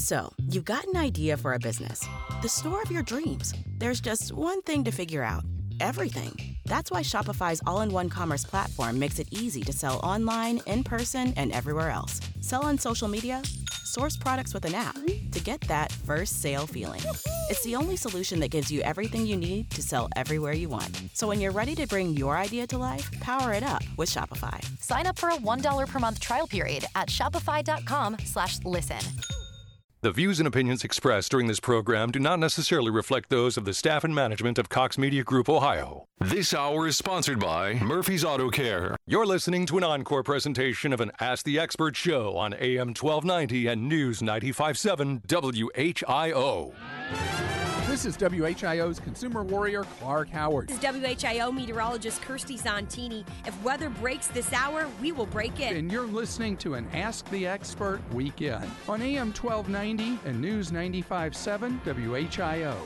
So, you've got an idea for a business, the store of your dreams. There's just one thing to figure out: everything. That's why Shopify's all-in-one commerce platform makes it easy to sell online, in person, and everywhere else. Sell on social media, source products with an app to get that first sale feeling. It's the only solution that gives you everything you need to sell everywhere you want. So when you're ready to bring your idea to life, power it up with Shopify. Sign up for a $1 per month trial period at shopify.com/listen. The views and opinions expressed during this program do not necessarily reflect those of the staff and management of Cox Media Group, Ohio. This hour is sponsored by Murphy's Auto Care. You're listening to an encore presentation of an Ask the Expert show on AM 1290 and News 95.7 WHIO. This is WHIO's consumer warrior, Clark Howard. This is WHIO meteorologist Kirsty Zontini. If weather breaks this hour, we will break it. And you're listening to an Ask the Expert weekend on AM 1290 and News 95.7 WHIO.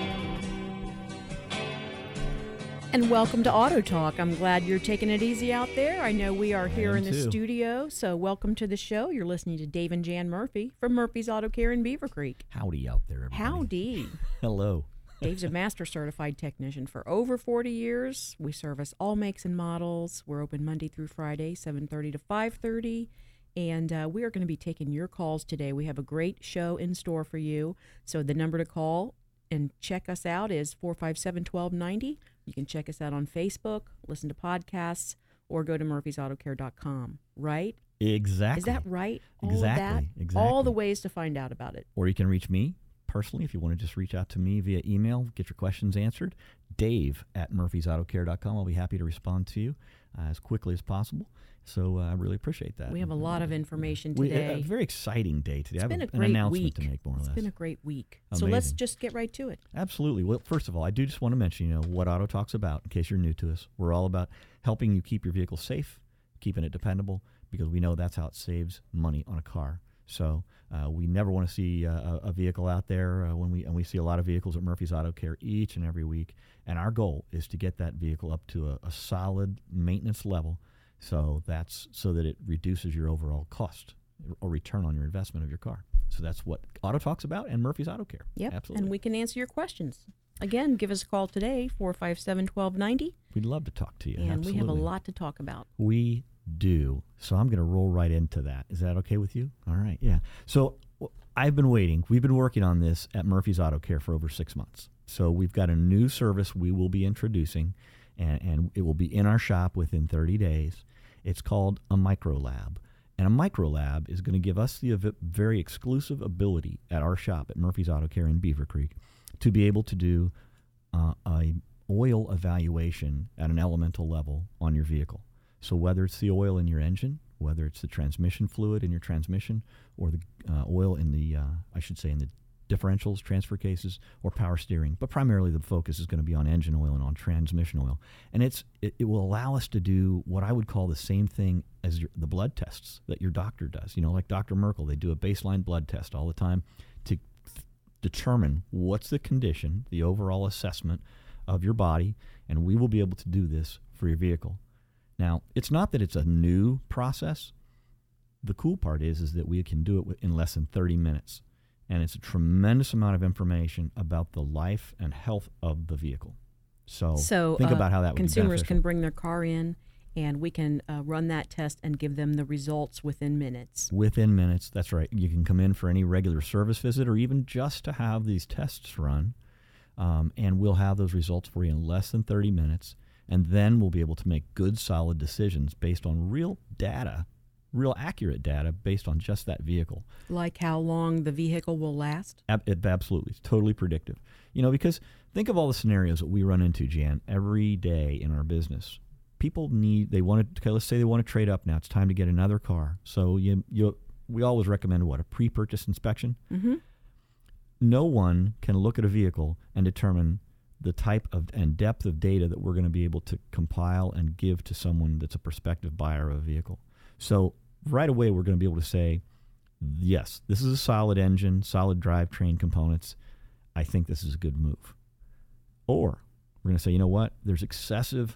And welcome to Auto Talk. I'm glad you're taking it easy out there. I know we are here in the studio, so welcome to the show. You're listening to Dave and Jan Murphy from Murphy's Auto Care in Beaver Creek. Howdy out there, everybody. Howdy. Hello. Dave's a master certified technician for over 40 years. We service all makes and models. We're open Monday through Friday, 7:30 to 5:30. And we are going to be taking your calls today. We have a great show in store for you. So the number to call and check us out is 457-1290. You can check us out on Facebook, listen to podcasts, or go to murphysautocare.com, right? Exactly. Is that right? Exactly. All the ways to find out about it. Or you can reach me personally if you want to just reach out to me via email, get your questions answered. Dave at murphysautocare.com. I'll be happy to respond to you as quickly as possible. So I really appreciate that. We have a lot of information today. A very exciting day today. It's been a an great announcement week. to make, more or less. It's been a great week. Amazing. So let's just get right to it. Absolutely. Well, first of all, I do just want to mention, what Auto Talk's about, in case you're new to us. We're all about helping you keep your vehicle safe, keeping it dependable, because we know that's how it saves money on a car. So we never want to see a vehicle out there when we see a lot of vehicles at Murphy's Auto Care each and every week. And our goal is to get that vehicle up to a solid maintenance level. So that's so that it reduces your overall cost or return on your investment of your car. So that's what Auto Talk's about, and Murphy's Auto Care. Yep, absolutely. and we can answer your questions. Again, give us a call today, 457-1290. We'd love to talk to you. And absolutely. we have a lot to talk about. We do. So I'm going to roll right into that. Is that okay with you? All right, yeah. So I've been waiting. We've been working on this at Murphy's Auto Care for over 6 months. So we've got a new service we will be introducing, and it will be in our shop within 30 days. It's called a micro lab. And a micro lab is going to give us the very exclusive ability at our shop at Murphy's Auto Care in Beaver Creek to be able to do a oil evaluation at an elemental level on your vehicle. So whether it's the oil in your engine, whether it's the transmission fluid in your transmission, or the oil in the, in the differentials, transfer cases, or power steering. But primarily the focus is going to be on engine oil and on transmission oil. And it will allow us to do what I would call the same thing as the blood tests that your doctor does. Like Dr. Merkel, they do a baseline blood test all the time to determine what's the condition, the overall assessment of your body, and we will be able to do this for your vehicle. Now, it's not that it's a new process. The cool part is that we can do it in less than 30 minutes. And it's a tremendous amount of information about the life and health of the vehicle. So think about how that would be beneficial. Consumers can bring their car in, and we can run that test and give them the results within minutes. Within minutes, that's right. You can come in for any regular service visit or even just to have these tests run, and we'll have those results for you in less than 30 minutes. And then we'll be able to make good, solid decisions based on real data, real accurate data based on just that vehicle. Like how long the vehicle will last? Absolutely. It's totally predictive. Because think of all the scenarios that we run into, Jan, every day in our business. People let's say they want to trade up now. It's time to get another car. So we always recommend a pre-purchase inspection. Mm-hmm. No one can look at a vehicle and determine the type of and depth of data that we're going to be able to compile and give to someone that's a prospective buyer of a vehicle. So right away, we're going to be able to say, yes, this is a solid engine, solid drivetrain components. I think this is a good move. Or we're going to say, you know what? There's excessive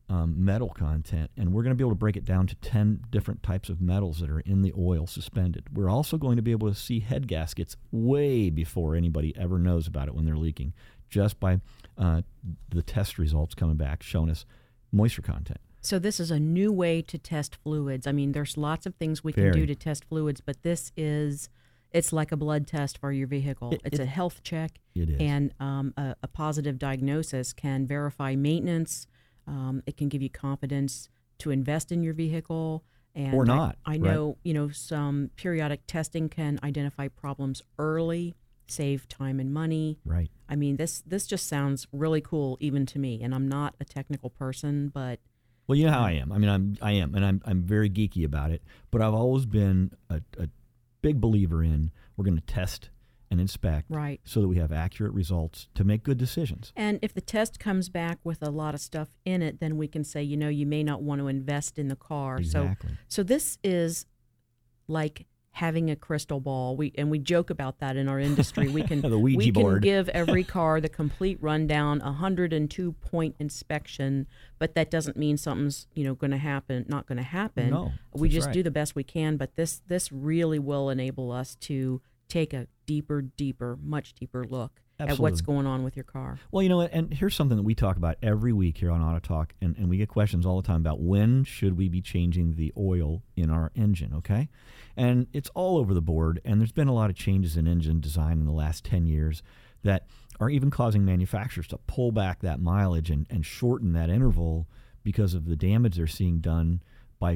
metal content, and we're going to be able to break it down to 10 different types of metals that are in the oil suspended. We're also going to be able to see head gaskets way before anybody ever knows about it when they're leaking, just by the test results coming back showing us moisture content. So this is a new way to test fluids. I mean, there's lots of things we can do to test fluids, but this is, it's like a blood test for your vehicle. It's a health check. It is. And a positive diagnosis can verify maintenance. It can give you confidence to invest in your vehicle. And or not. I know, some periodic testing can identify problems early, save time and money. Right. I mean, this just sounds really cool even to me, and I'm not a technical person, but... Well, you know how I am. I mean, I am, and I'm very geeky about it. But I've always been a big believer in we're going to test and inspect, right, so that we have accurate results to make good decisions. And if the test comes back with a lot of stuff in it, then we can say, you may not want to invest in the car. Exactly. So this is like having a crystal ball. We joke about that in our industry. We can the Ouija board. Give every car the complete rundown, 102-point inspection, but that doesn't mean something's going to happen. Not going to happen. No, we just right. do the best we can. But this really will enable us to take a deeper, much deeper look Absolutely. at what's going on with your car. Well, and here's something that we talk about every week here on Auto Talk, and we get questions all the time about when should we be changing the oil in our engine, okay? And it's all over the board, and there's been a lot of changes in engine design in the last 10 years that are even causing manufacturers to pull back that mileage and shorten that interval because of the damage they're seeing done by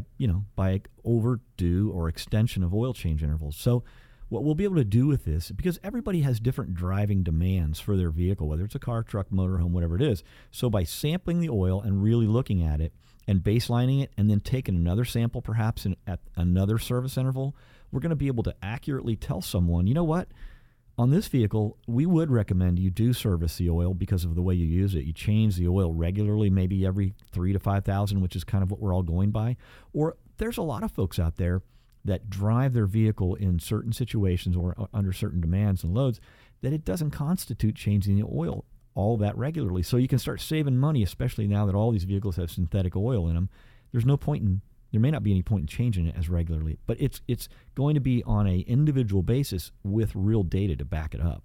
overdue or extension of oil change intervals. So what we'll be able to do with this, because everybody has different driving demands for their vehicle, whether it's a car, truck, motorhome, whatever it is. So by sampling the oil and really looking at it and baselining it and then taking another sample perhaps at another service interval, we're going to be able to accurately tell someone, you know what, on this vehicle, we would recommend you do service the oil because of the way you use it. You change the oil regularly, maybe every 3,000 to 5,000, which is kind of what we're all going by. Or there's a lot of folks out there that drive their vehicle in certain situations or under certain demands and loads that it doesn't constitute changing the oil all that regularly. So you can start saving money, especially now that all these vehicles have synthetic oil in them. There may not be any point in changing it as regularly, but it's going to be on an individual basis with real data to back it up.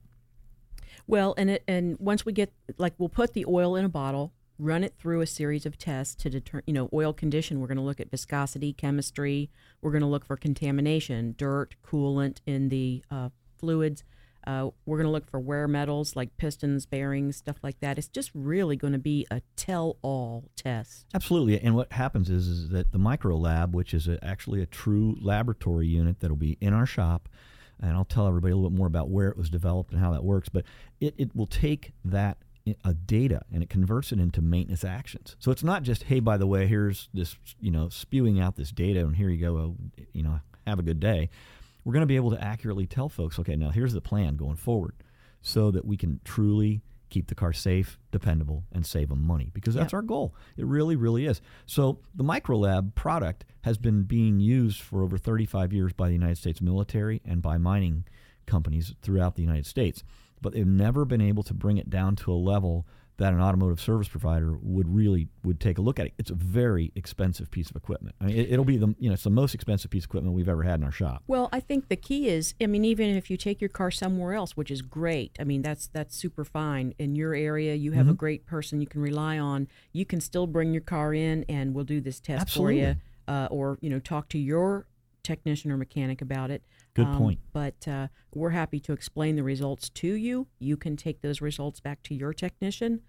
Well, and once we get, we'll put the oil in a bottle, run it through a series of tests to determine, oil condition. We're going to look at viscosity, chemistry. We're going to look for contamination, dirt, coolant in the fluids. We're going to look for wear metals like pistons, bearings, stuff like that. It's just really going to be a tell-all test. Absolutely. And what happens is that the micro lab, which is actually a true laboratory unit that will be in our shop, and I'll tell everybody a little bit more about where it was developed and how that works, but it will take that data and it converts it into maintenance actions. So it's not just, hey, by the way, here's this, spewing out this data and here you go, have a good day. We're going to be able to accurately tell folks, okay, now here's the plan going forward so that we can truly keep the car safe, dependable, and save them money, because that's our goal. It really, really is. So the Microlab product has been being used for over 35 years by the United States military and by mining companies throughout the United States. But they've never been able to bring it down to a level that an automotive service provider would take a look at it. It's a very expensive piece of equipment. I mean, it'll be it's the most expensive piece of equipment we've ever had in our shop. Well, I think the key is, even if you take your car somewhere else, which is great, that's super fine. In your area, you have a great person you can rely on. You can still bring your car in, and we'll do this test for you, or talk to your technician or mechanic about it. Good point. But we're happy to explain the results to you. You can take those results back to your technician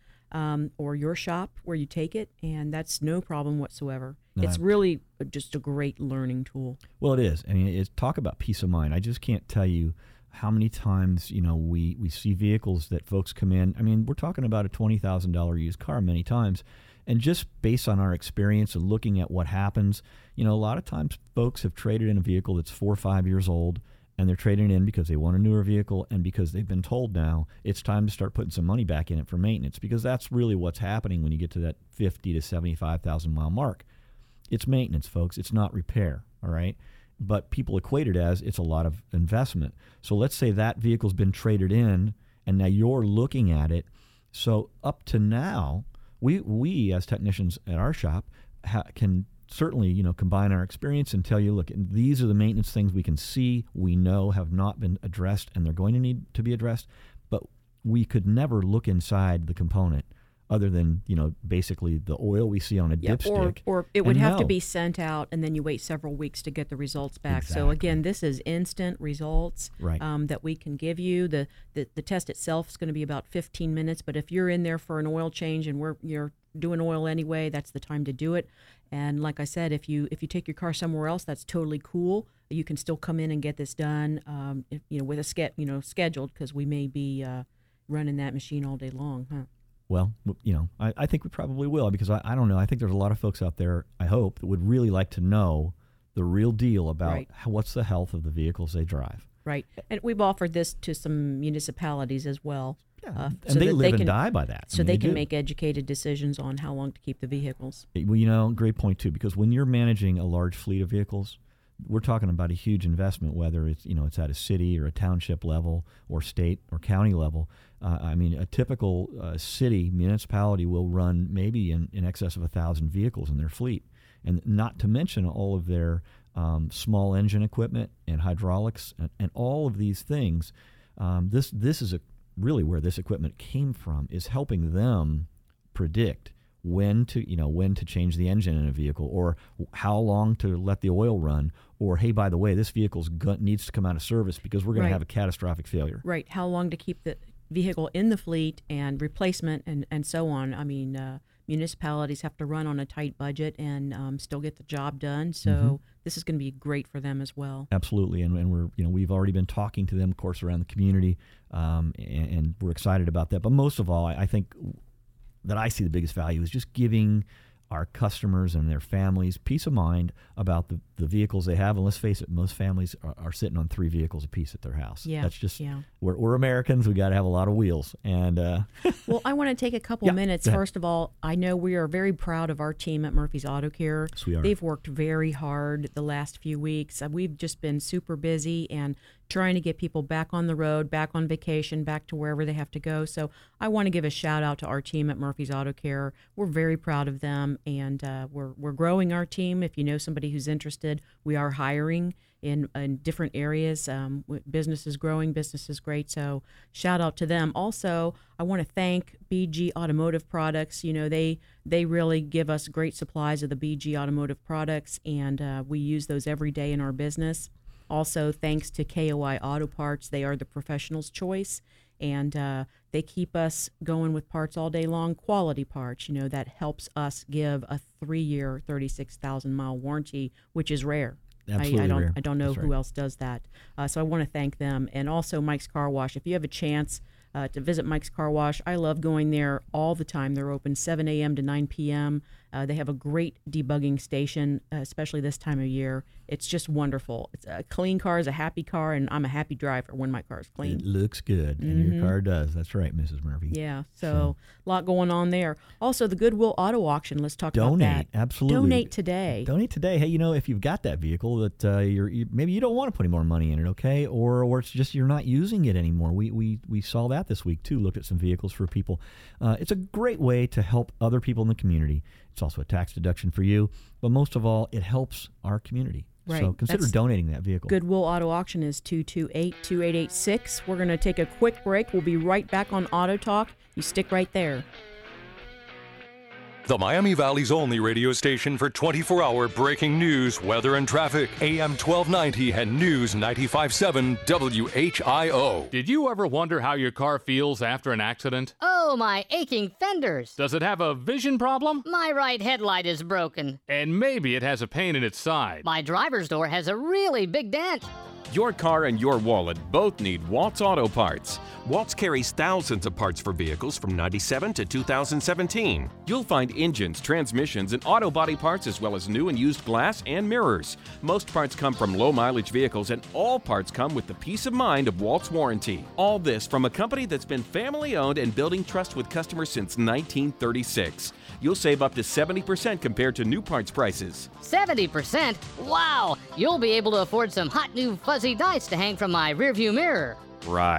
or your shop where you take it, and that's no problem whatsoever. It's really just a great learning tool. Well, it is. I mean, talk about peace of mind. I just can't tell you how many times, we see vehicles that folks come in. I mean, we're talking about a $20,000 used car many times. And just based on our experience and looking at what happens, a lot of times folks have traded in a vehicle that's 4 or 5 years old, and they're trading it in because they want a newer vehicle and because they've been told now it's time to start putting some money back in it for maintenance, because that's really what's happening when you get to that 50 to 75,000 mile mark. It's maintenance, folks. It's not repair, all right? But people equate it as it's a lot of investment. So let's say that vehicle's been traded in, and now you're looking at it. So up to now, we as technicians at our shop can certainly, combine our experience and tell you, look, these are the maintenance things we can see, we know have not been addressed, and they're going to need to be addressed. But we could never look inside the component other than, basically the oil we see on a dipstick. Or it would have to be sent out, and then you wait several weeks to get the results back. Exactly. So again, this is instant results that we can give you. The test itself is going to be about 15 minutes, but if you're in there for an oil change and you're doing oil anyway, that's the time to do it. And like I said, if you take your car somewhere else, that's totally cool. You can still come in and get this done, with a scheduled, because we may be running that machine all day long, huh? Well, I think we probably will, because I don't know. I think there's a lot of folks out there, I hope, that would really like to know the real deal about what's the health of the vehicles they drive. Right. And we've offered this to some municipalities as well. Yeah, and they live and die by that. So they can make educated decisions on how long to keep the vehicles. Well, great point, too, because when you're managing a large fleet of vehicles, we're talking about a huge investment, whether it's it's at a city or a township level or state or county level. A typical city municipality will run maybe in excess of 1,000 vehicles in their fleet, and not to mention all of their small engine equipment and hydraulics and all of these things. This is really where this equipment came from, is helping them predict when to change the engine in a vehicle, or how long to let the oil run, or hey, by the way, this vehicle needs to come out of service because we're going to have a catastrophic failure. Right. How long to keep the vehicle in the fleet and replacement and so on. Municipalities have to run on a tight budget and still get the job done. So this is going to be great for them as well. Absolutely, and we've already been talking to them, of course, around the community, and we're excited about that. But most of all, I think that I see the biggest value is just giving our customers and their families peace of mind about the vehicles they have. And let's face it, most families are sitting on 3 vehicles apiece at their house. Yeah, that's just we're Americans. We got to have a lot of wheels. And well, I want to take a couple minutes. First of all, I know we are very proud of our team at Murphy's Auto Care. Yes, we are. They've worked very hard the last few weeks. We've just been super busy and trying to get people back on the road, back on vacation, back to wherever they have to go. So I want to give a shout out to our team at Murphy's Auto Care. We're very proud of them, and we're growing our team. If you know somebody who's interested, we are hiring in different areas. Business is growing, business is great. So shout out to them. Also, I want to thank BG Automotive Products. They really give us great supplies of the BG Automotive products, and we use those every day in our business. Also, thanks to KOI Auto Parts, they are the professional's choice, and they keep us going with parts all day long, quality parts. That helps us give a 3-year, 36,000-mile warranty, which is rare. Absolutely rare. I don't know who else does that. So I want to thank them. And also Mike's Car Wash. If you have a chance to visit Mike's Car Wash, I love going there all the time. They're open 7 a.m. to 9 p.m. They have a great debugging station, especially this time of year. It's just wonderful. It's a clean car is a happy car, and I'm a happy driver when my car is clean. It looks good, and your car does. That's right, Mrs. Murphy. Yeah, so a lot going on there. Also, the Goodwill Auto Auction. Let's talk about that. Absolutely. Donate today. Donate today. Hey, if you've got that vehicle that maybe you don't want to put any more money in it, okay? Or it's just you're not using it anymore. We saw that this week, too. Looked at some vehicles for people. It's a great way to help other people in the community. It's also a tax deduction for you. But most of all, it helps our community. Right. So consider donating that vehicle. Goodwill Auto Auction is 228-2886. We're going to take a quick break. We'll be right back on Auto Talk. You stick right there. The Miami Valley's only radio station for 24-hour breaking news, weather, and traffic. AM 1290 and News 95.7 WHIO. Did you ever wonder how your car feels after an accident? Oh, my aching fenders. Does it have a vision problem? My right headlight is broken. And maybe it has a pain in its side. My driver's door has a really big dent. Your car and your wallet both need Waltz Auto Parts. Waltz carries thousands of parts for vehicles from 97 to 2017. You'll find engines, transmissions, and auto body parts, as well as new and used glass and mirrors. Most parts come from low-mileage vehicles, and all parts come with the peace of mind of Waltz warranty. All this from a company that's been family-owned and building trust with customers since 1936. You'll save up to 70% compared to new parts prices. 70%? Wow! You'll be able to afford some hot new fuzzy dice to hang from my rearview mirror. Right.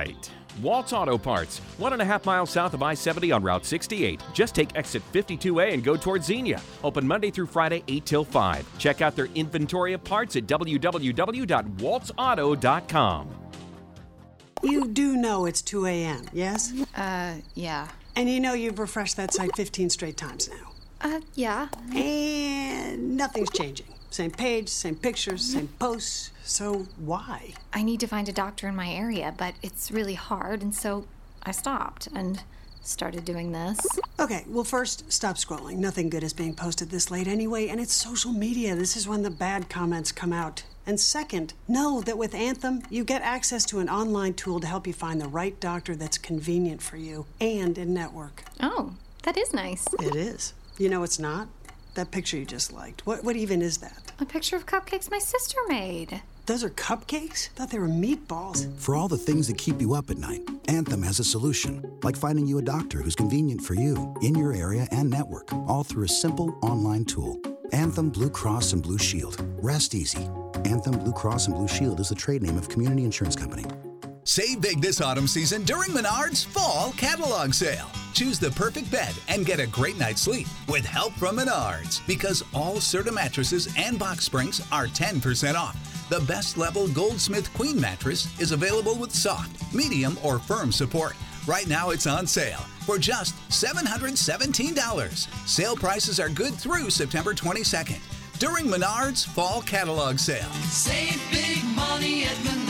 Waltz Auto Parts, 1.5 miles south of I-70 on Route 68. Just take exit 52A and go towards Xenia. Open Monday through Friday, 8 till 5. Check out their inventory of parts at www.waltzauto.com. You do know it's 2 a.m., yes? Yeah. And you know you've refreshed that site 15 straight times now? Yeah. And nothing's changing. Same page, same pictures, same posts. So why? I need to find a doctor in my area, but it's really hard, and so I stopped and started doing this. Okay, well, first, stop scrolling. Nothing good is being posted this late anyway, and it's social media. This is when the bad comments come out. And second, know that with Anthem, you get access to an online tool to help you find the right doctor that's convenient for you and in-network. Oh, that is nice. It is. You know it's not? That picture you just liked. What even is that? A picture of cupcakes my sister made. Those are cupcakes? I thought they were meatballs. For all the things that keep you up at night, Anthem has a solution. Like finding you a doctor who's convenient for you, in your area and network, all through a simple online tool. Anthem Blue Cross and Blue Shield. Rest easy. Anthem Blue Cross and Blue Shield is the trade name of Community Insurance Company. Save big this autumn season during Menards Fall Catalog Sale. Choose the perfect bed and get a great night's sleep with help from Menards. Because all Serta mattresses and box springs are 10% off. The best level Goldsmith Queen mattress is available with soft, medium, or firm support. Right now it's on sale for just $717. Sale prices are good through September 22nd during Menards Fall Catalog Sale. Save big money at Menards.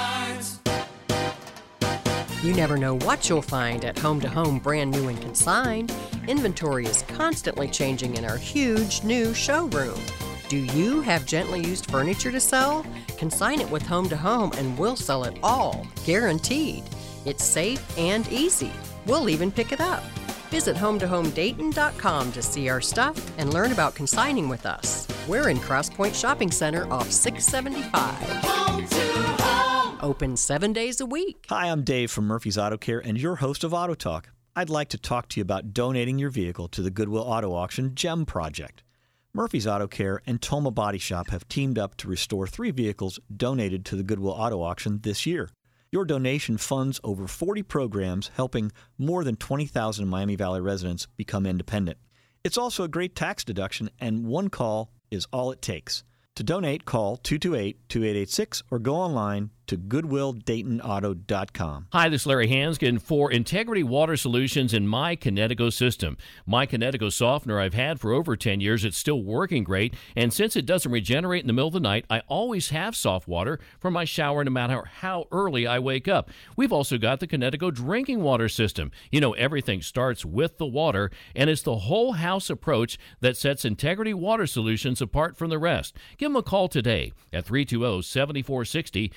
You never know what you'll find at Home to Home brand new and consigned. Inventory is constantly changing in our huge new showroom. Do you have gently used furniture to sell? Consign it with Home to Home and we'll sell it all, guaranteed. It's safe and easy. We'll even pick it up. Visit HometoHomeDayton.com to see our stuff and learn about consigning with us. We're in Cross Point Shopping Center off 675. Home to Home. Open 7 days a week. Hi, I'm Dave from Murphy's Auto Care and your host of Auto Talk. I'd like to talk to you about donating your vehicle to the Goodwill Auto Auction GEM project. Murphy's Auto Care and Toma Body Shop have teamed up to restore 3 vehicles donated to the Goodwill Auto Auction this year. Your donation funds over 40 programs helping more than 20,000 Miami Valley residents become independent. It's also a great tax deduction, and one call is all it takes. To donate, call 228-2886 or go online to GoodwillDaytonAuto.com. Hi, this is Larry Hanskin for Integrity Water Solutions in My Kinetico system. My Kinetico softener I've had for over 10 years. It's still working great, and since it doesn't regenerate in the middle of the night, I always have soft water for my shower no matter how early I wake up. We've also got the Kinetico drinking water system. You know, everything starts with the water, and it's the whole house approach that sets Integrity Water Solutions apart from the rest. Give them a call today at 320-7460,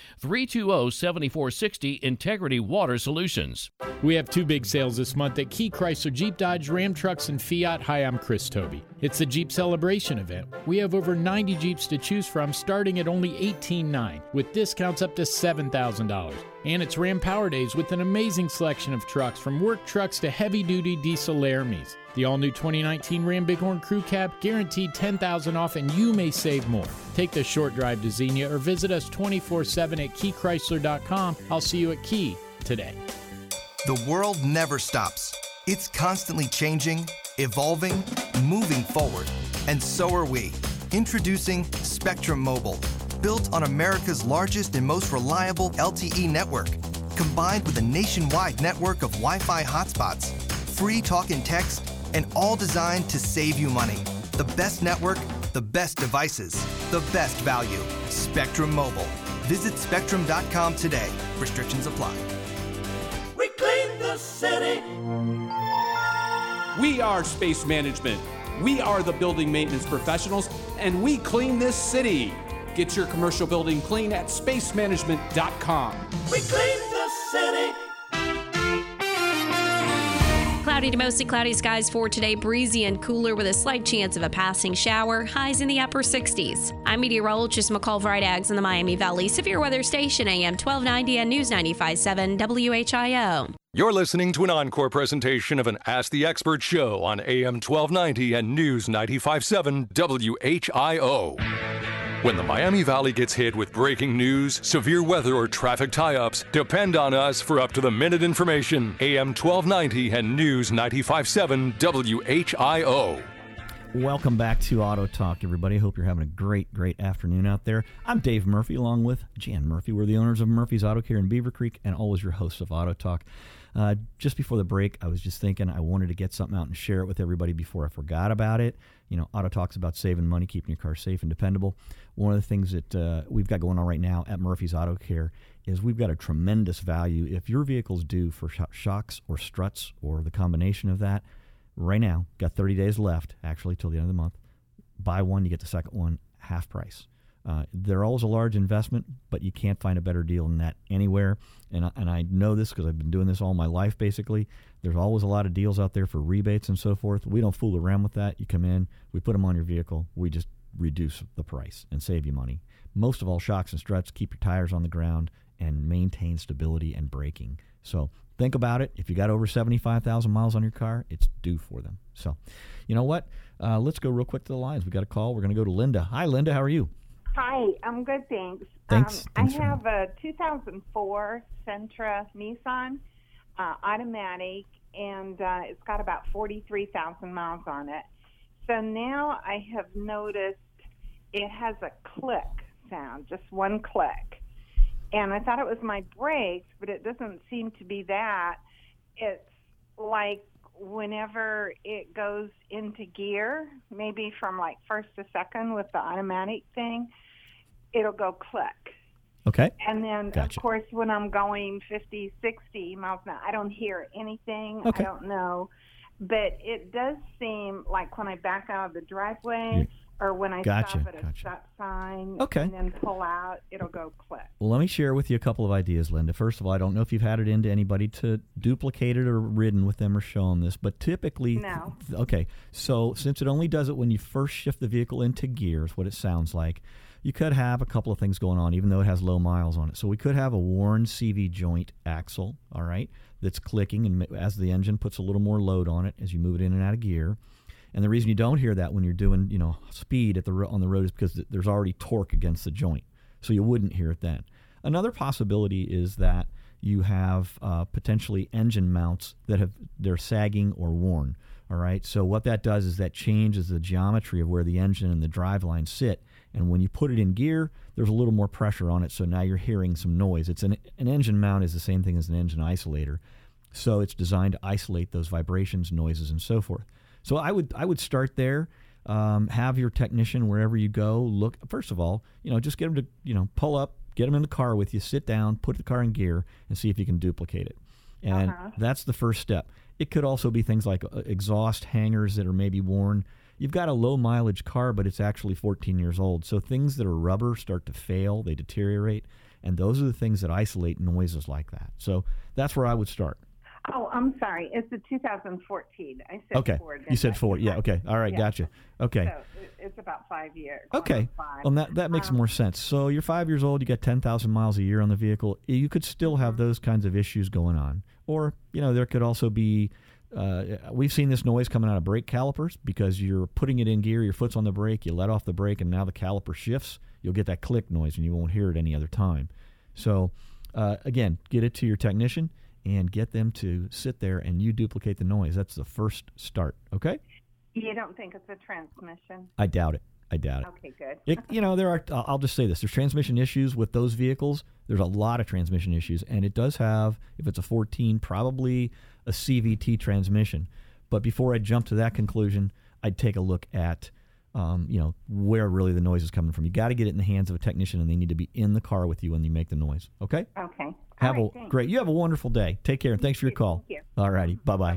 320-7460, Integrity Water Solutions. We have 2 big sales this month at Key Chrysler Jeep Dodge Ram Trucks and Fiat. Hi, I'm Chris Toby. It's the Jeep Celebration event. We have over 90 Jeeps to choose from, starting at only $18,900, with discounts up to $7,000. And it's Ram Power Days with an amazing selection of trucks, from work trucks to heavy-duty diesel Laramies. The all-new 2019 Ram Bighorn Crew Cab, guaranteed $10,000 off, and you may save more. Take the short drive to Xenia or visit us 24/7 at KeyChrysler.com. I'll see you at Key today. The world never stops. It's constantly changing, evolving, moving forward. And so are we. Introducing Spectrum Mobile. Built on America's largest and most reliable LTE network, combined with a nationwide network of Wi-Fi hotspots, free talk and text, and all designed to save you money. The best network, the best devices, the best value. Spectrum Mobile. Visit Spectrum.com today. Restrictions apply. We clean the city. We are Space Management. We are the building maintenance professionals, and we clean this city. Get your commercial building clean at spacemanagement.com. We clean the city. Cloudy to mostly cloudy skies for today, breezy and cooler with a slight chance of a passing shower, highs in the upper 60s. I'm meteorologist McCall Vrydaghs in the Miami Valley Severe Weather Station, AM 1290 and News 95.7 WHIO. You're listening to an encore presentation of an Ask the Expert show on AM 1290 and News 95.7 WHIO. When the Miami Valley gets hit with breaking news, severe weather, or traffic tie-ups, depend on us for up-to-the-minute information. AM 1290 and News 95.7 WHIO. Welcome back to Auto Talk, everybody. I hope you're having a great afternoon out there. I'm Dave Murphy, along with Jan Murphy. We're the owners of Murphy's Auto Care in Beaver Creek and always your hosts of Auto Talk. Just before the break, I was just thinking I wanted to get something out and share it with everybody before I forgot about it. You know, Auto Talk's about saving money, keeping your car safe and dependable. One of the things that we've got going on right now at Murphy's Auto Care is we've got a tremendous value. If your vehicle's due for shocks or struts or the combination of that, right now, got 30 days left, actually, till the end of the month. Buy one, you get the second one half price. They're always a large investment, but you can't find a better deal than that anywhere. And I know this because I've been doing this all my life, basically. There's always a lot of deals out there for rebates and so forth. We don't fool around with that. You come in, we put them on your vehicle, we just reduce the price and save you money. Most of all, shocks and struts keep your tires on the ground and maintain stability and braking. So think about it. If you got over 75,000 miles on your car, it's due for them. So, you know what? Let's go real quick to the lines. We got a call. We're going to go to Linda. Hi, Linda. How are you? Hi, I'm good, thanks. Thanks. I have a 2004 Sentra Nissan automatic, and it's got about 43,000 miles on it. So now I have noticed it has a click sound, just one click. And I thought it was my brakes, but it doesn't seem to be that. It's like whenever it goes into gear, maybe from like first to second with the automatic thing, it'll go click. Okay. And then, Gotcha. of course, when I'm going 50, 60 miles an hour, I don't hear anything. Okay. I don't know. But it does seem like when I back out of the driveway or when I Gotcha, stop at a stop sign Okay. and then pull out, it'll go click. Well, let me share with you a couple of ideas, Linda. First of all, I don't know if you've had it into anybody to duplicate it or ridden with them or show them this, but typically... No. Okay, so since it only does it when you first shift the vehicle into gear, is what it sounds like, you could have a couple of things going on, even though it has low miles on it. So we could have a worn CV joint axle, all right, that's clicking, and as the engine puts a little more load on it as you move it in and out of gear. And the reason you don't hear that when you're doing, speed on the road is because there's already torque against the joint. So you wouldn't hear it then. Another possibility is that you have potentially engine mounts that they're sagging or worn. All right. So what that does is that changes the geometry of where the engine and the driveline sit. And when you put it in gear, there's a little more pressure on it. So now you're hearing some noise. It's an engine mount is the same thing as an engine isolator. So it's designed to isolate those vibrations, noises, and so forth. So I would start there. Have your technician wherever you go look. First of all, just get them to pull up, get them in the car with you, sit down, put the car in gear, and see if you can duplicate it. And that's the first step. It could also be things like exhaust hangers that are maybe worn. You've got a low mileage car, but it's actually 14 years old. So things that are rubber start to fail, they deteriorate, and those are the things that isolate noises like that. So that's where I would start. Oh, I'm sorry. It's a 2014. I said Okay. Ford. You said Ford. Yeah, okay. All right, Yeah. Gotcha. Okay. So it's about 5 years. Okay. Well, that makes more sense. So you're 5 years old, you got 10,000 miles a year on the vehicle. You could still have those kinds of issues going on. Or, there could also be, we've seen this noise coming out of brake calipers because you're putting it in gear, your foot's on the brake, you let off the brake, and now the caliper shifts. You'll get that click noise, and you won't hear it any other time. So, again, get it to your technician and get them to sit there and you duplicate the noise. That's the first start, okay? You don't think it's a transmission? I doubt it. Okay, good. There are, I'll just say this, there's transmission issues with those vehicles. There's a lot of transmission issues, and it does have, if it's a 14, probably a CVT transmission. But before I jump to that conclusion, I'd take a look at, where really the noise is coming from. You got to get it in the hands of a technician, and they need to be in the car with you when you make the noise, okay? Okay. Great. You have a wonderful day. Take care, and thanks for your call. Thank you. All righty. Bye-bye.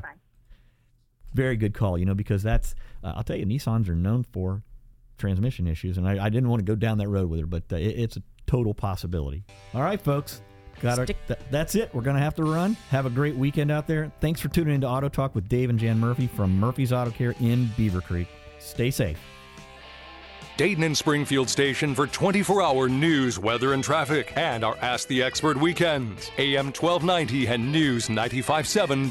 Very good call, because that's, I'll tell you, Nissans are known for transmission issues, and I didn't want to go down that road with her, but it's a total possibility. All right, folks. That's it. We're going to have to run. Have a great weekend out there. Thanks for tuning into Auto Talk with Dave and Jan Murphy from Murphy's Auto Care in Beaver Creek. Stay safe. Dayton and Springfield station for 24-hour news, weather, and traffic, and our Ask the Expert weekends. AM 1290 and News 95.7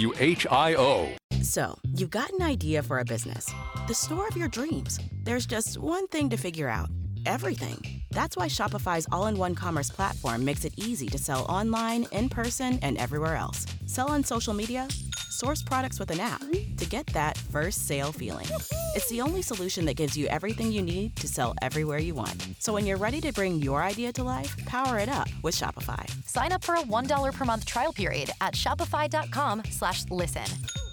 WHIO. So, you've got an idea for a business, the store of your dreams. There's just one thing to figure out. everything. That's why Shopify's all-in-one commerce platform makes it easy to sell online, in person, and everywhere else. Sell on social media, source products with an app to get that first sale feeling. It's the only solution that gives you everything you need to sell everywhere you want. So when you're ready to bring your idea to life, power it up with Shopify. Sign up for a $1 per month trial period at shopify.com/listen.